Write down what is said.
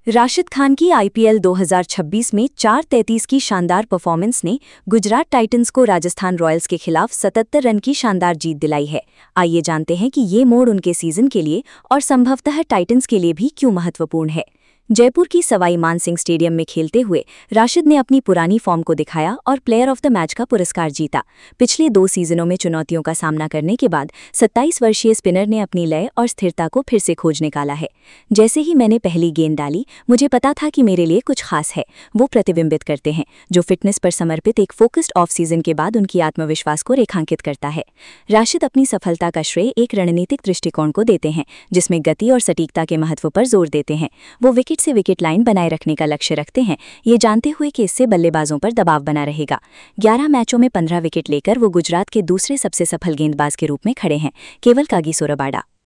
राशिद खान की आईपीएल 2026 में 4-33 की शानदार परफॉर्मेंस ने गुजरात टाइटंस को राजस्थान रॉयल्स के खिलाफ 77 रन की शानदार जीत दिलाई है। आइए जानते हैं कि ये मोड़ उनके सीजन के लिए और संभवतः टाइटंस के लिए भी क्यों महत्वपूर्ण है। जयपुर की सवाई मानसिंह स्टेडियम में खेलते हुए राशिद ने अपनी पुरानी फॉर्म को दिखाया और प्लेयर ऑफ द मैच का पुरस्कार जीता। पिछले 2 सीजनों में चुनौतियों का सामना करने के बाद 27 वर्षीय स्पिनर ने अपनी लय और स्थिरता को फिर से खोज निकाला है। जैसे ही मैंने पहली गेंद डाली, मुझे पता था कि मेरे लिए कुछ खास है, वो प्रतिबिंबित करते हैं, जो फिटनेस पर समर्पित एक फोकस्ड ऑफ सीजन के बाद उनकी आत्मविश्वास को रेखांकित करता है। राशिद अपनी सफलता का श्रेय एक रणनीतिक दृष्टिकोण को देते हैं, जिसमें गति और सटीकता के महत्व पर जोर देते हैं। वो विकेट से विकेट लाइन बनाए रखने का लक्ष्य रखते हैं, ये जानते हुए कि इससे बल्लेबाजों पर दबाव बना रहेगा। 11 मैचों में 15 विकेट लेकर वो गुजरात के दूसरे सबसे सफल गेंदबाज के रूप में खड़े हैं, केवल कागिसो रबाडा